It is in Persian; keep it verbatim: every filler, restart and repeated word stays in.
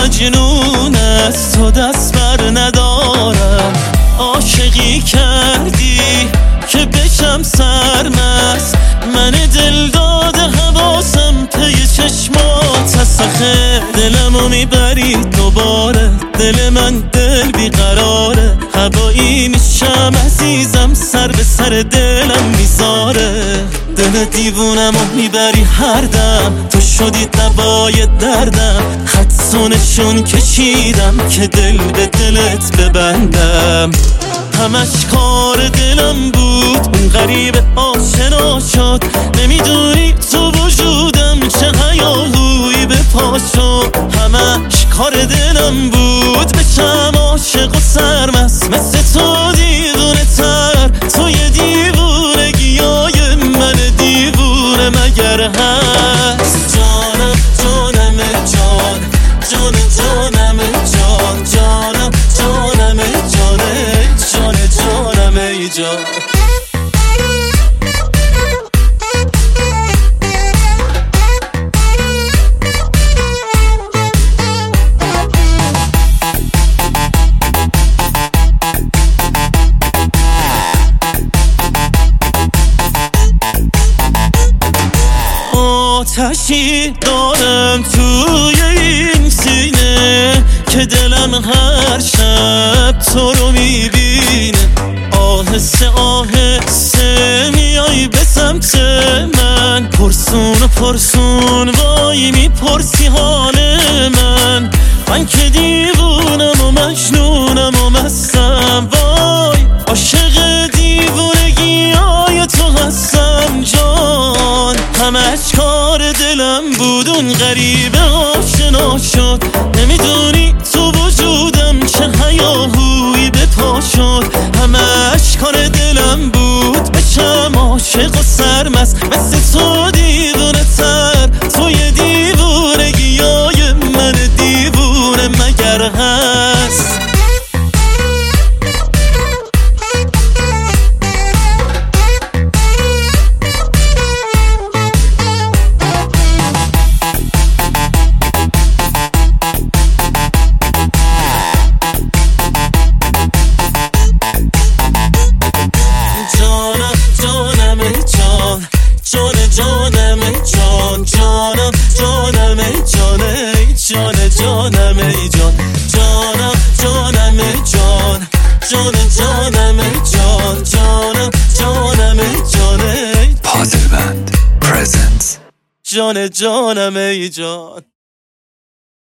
مجنون از تو دست بر ندارم. عاشقی کردی که بشم سرمست، من دل داده حواسم پی چشمات سخه. دلمو میبری دوباره، دل من دل بیقراره. هوایی میشم عزیزم، سر به سر دلم میذاره. دل دیوونمو میبری هر دم، تو شدی دوای دردم. خدسونشون کشیدم که دل به دلت ببندم. همش کار دلم بود، اون غریب آشنا شد. نمیدونی تو وجودم چه هیاهویی به پا شد. همش کار دلم بود، بشم عاشق و سرمست مثل تو دیوونه تر. تو یه دیوونگیای من دیوونه مگر هست؟ جانم جانم جان، جان جانم جان، جانم جانم جانه، جان جانم ای جان. آتشی دارم توی این سینه که دلم هر شب تو رو میبینه. آهسته آهسته میای به سمت من، پرسون و پرسون وای میپرسی حال من. من که دیوونم و مجنونم و مستم، وای عاشق دیوونگی های تو هستم جان. همش کار دلم بود، اون غریبه آشنا شد. نمیدونی تو وجودم چه هیاهویی به پا شد. همش کار دلم بود، بشم عاشق و سرمست مثل تو دیوونه تر. تو یه دیوونگیای من دیوونه مگر هست؟ جانم جان، جانم جانم جانه، جان جانم ای جان. جانم جانم جان، جان جانم جان، جانم جانم جانه. پازل بند پرزنتس. جان جانم ای جان.